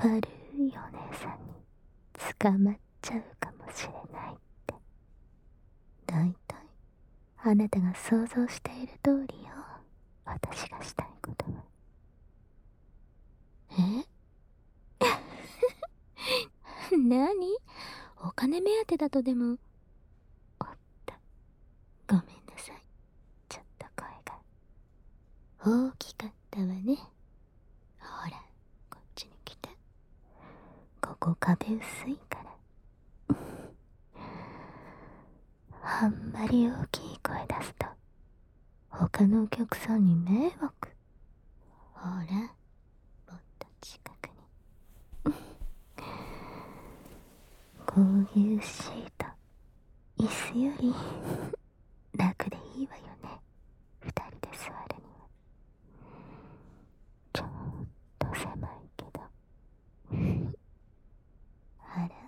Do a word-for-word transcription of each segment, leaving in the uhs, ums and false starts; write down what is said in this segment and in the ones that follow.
悪いお姉さんに捕まっちゃうかもしれないって。だいたいあなたが想像している通りよ、私がしたいことは。えなに？お金目当てだとでも。おっと、ごめんなさい。ちょっと声が大きかったわね。ほら、こっちに来て。ここ壁薄いから。あんまり大きい声出すと他のお客さんに迷惑。ほら、もっと近くに。こういうシート、椅子より楽でいいわよね。二人で座るには。ちょっと狭いけど。あら、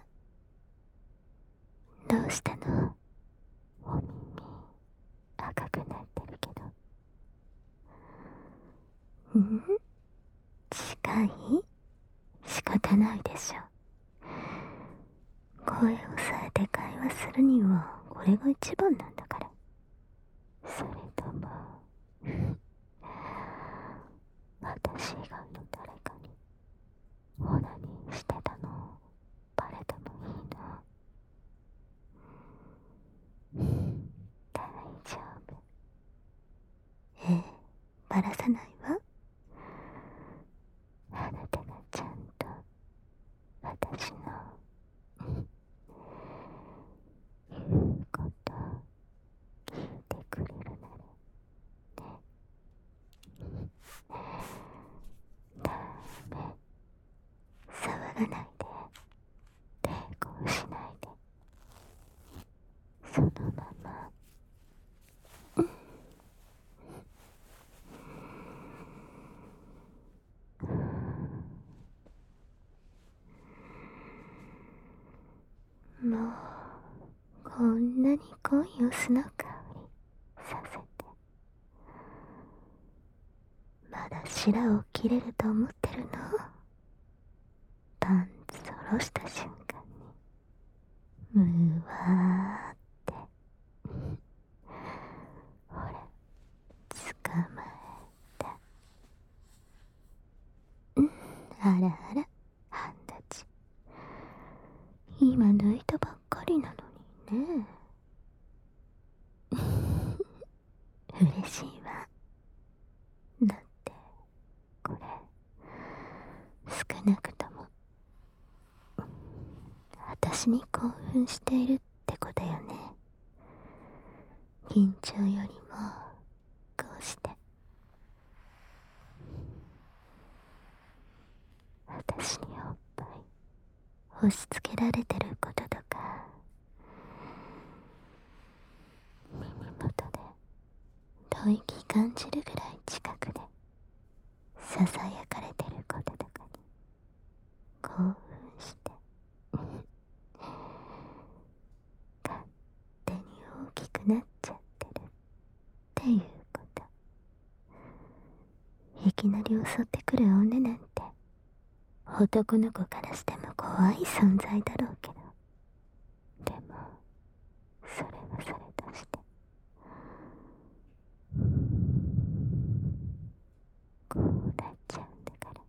どうしたの？お耳赤くなってるけど。ん？近い？仕方ないでしょ。声を抑えて会話するにはこれが一番なんだから。それとも私以外の誰かにオナニーしてたのバレてもいいの？大丈夫。ええ、バラさないわ。あなたがちゃんと私の言うこと聞いてくれるならね。ダメ。騒がないで。抵抗しないで。そのまま。もうこんなに恋を素の香りさせて、まだ白を切れると思ってるの？パンツ下ろした瞬間にうわーって。ほら、捕まえた。うん、あらあら、半立ち。今抜いたばっかりなのにね。嬉しいわ。だってこれ少なくとも私に興奮しているってことよね。緊張よりもこうして私におっぱい押し付けられてることとか、耳元で吐息感じるぐらい近くでささやかれてることとかに興奮して勝手に大きくなっちゃってるっていうこと。いきなり襲ってくる女なんて男の子からしても怖い存在だろうけど、でもそれはそれとしてこうなっちゃうんだから。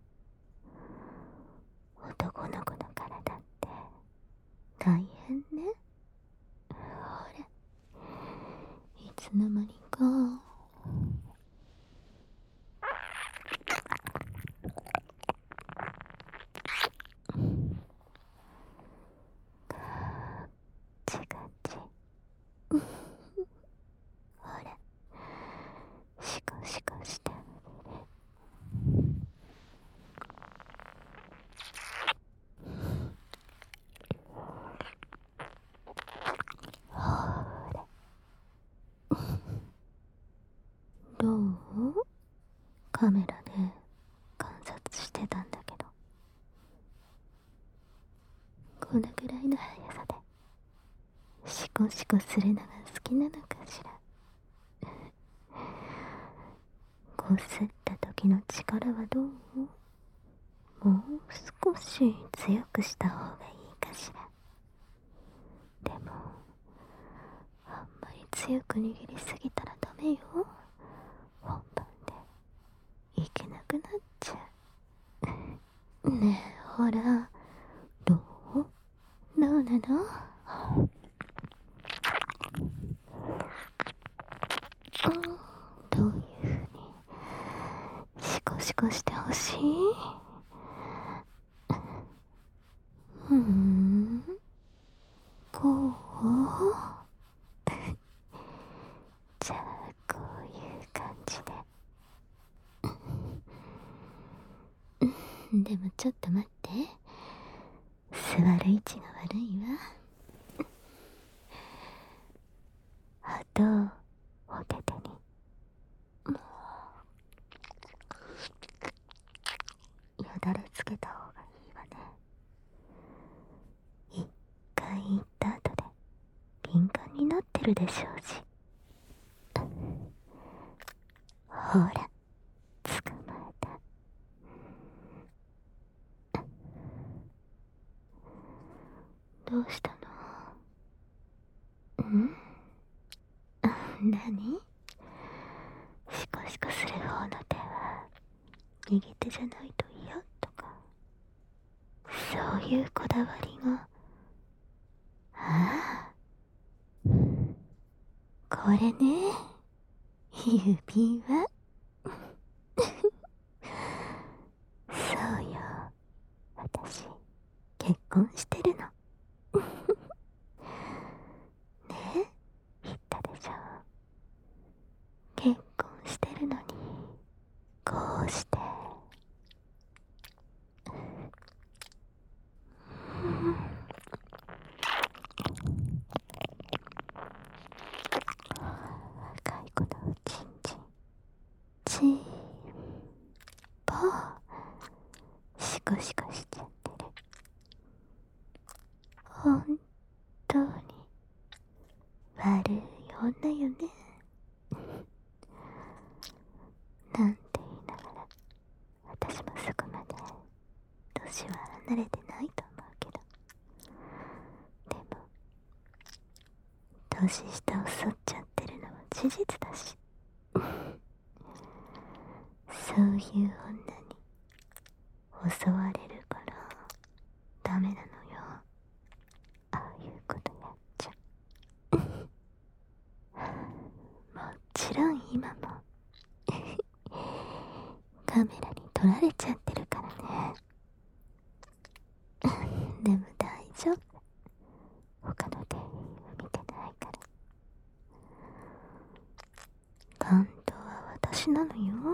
男の子の体って大変ね。ほら、いつの間にかガッチガチ。ほら、シコシコしてあげる。ほら、どう？カメラで観察してたんだけど、このぐらいの速さでシコシコするのが好きなのかしら。こすった時の力はどう？ もう少し強くした方がいいかしら。でもあんまり強く握りすぎたらダメよ。本番でいけなくなっちゃう。ねえほら、どうどうなの？どういう風にシコシコしてほしい？うーん、こうじゃあこういう感じで。でもちょっと待って、座る位置が悪いわ。あとお手手によだれつけた方がいいわね。一回行った後で敏感になってるでしょうし。ほら、捕まえた。どうしたの？ん？何？シコシコする方の手は右手じゃないと嫌とか、そういうこだわりが。ああ、これね、指輪。そうよ、私結婚してるの。ね、言ったでしょ。結婚してるのにこうして、若い子のちんちんちんぽシコシコしちゃってる。本当に悪い女よね。なんて言いながら、私もそこまで年は離れてないと思うけど、でも年下を剃っちゃってるのは事実だし、そういう女に襲われるからダメなのよ、ああいうことやっちゃ。もちろん今もカメラに撮られちゃってるからね。でも大丈夫、他の店員は見てないから。担当は私なのよ。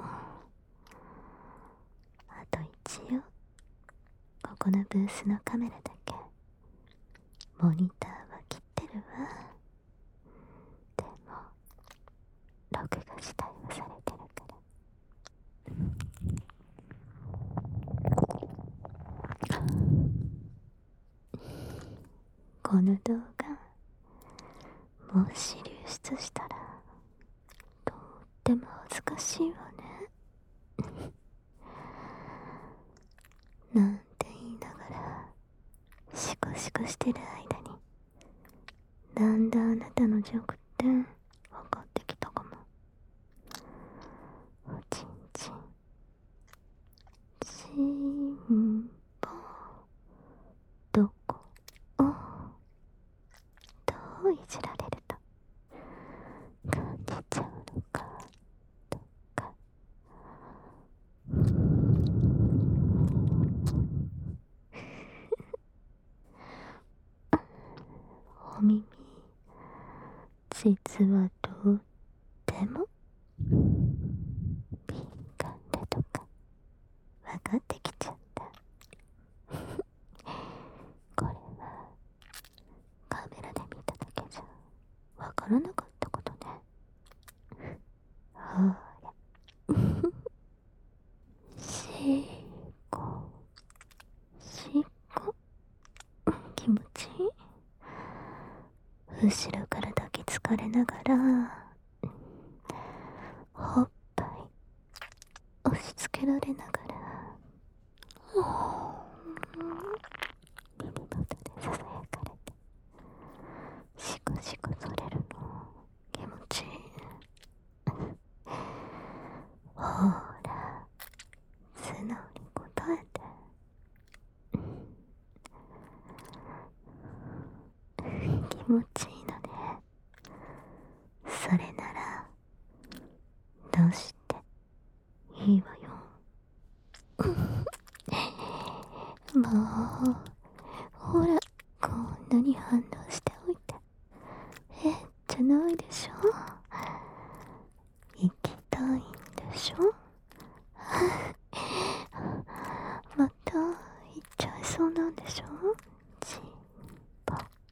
あと一応ここのブースのカメラだけモニターは切ってるわ。でも録画したりはされてるから。この動画もし流出したらとっても恥ずかしいわね。なんて言いながらシコシコしてる間に、だんだんあなたの弱点分かってきたかも。おちんちんちんぽ、どこをどういじられると感じちゃうのかとか。お耳、実はとっても敏感だとか分かってきちゃった。これはカメラで見ただけじゃ分からなかったことね。ほらしこしこ、気持ちいい。後ろから抱きつかれながらほっぱい押し付けられながら、 もう、ほら、こんなに反応しておいて。え、じゃないでしょ。行きたいんでしょ。また行っちゃいそうなんでしょ。チンポ。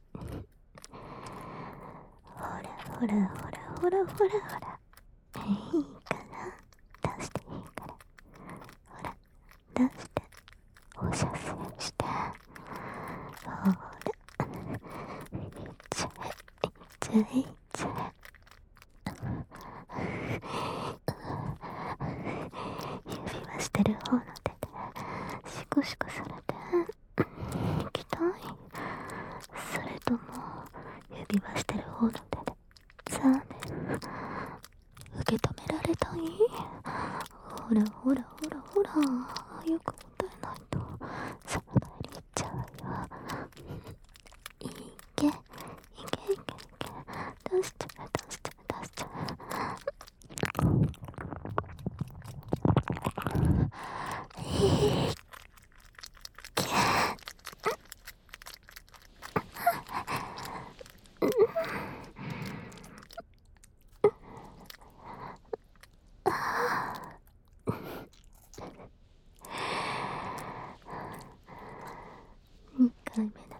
ほらほらほらほらほらほら。いいから出していいから。ほら出してお射精して。ほらいっちゃえいっちゃえいっちゃえ。指輪してる方の手でシコシコされて行きたい。それとも指輪してる方の手でザーメン受け止められたい。ほらほらほらほら、よく答えないとその場に行っちゃうよ。いけいけいけいけ、出しちゃう出しちゃう出しちゃう。いけにかいめだ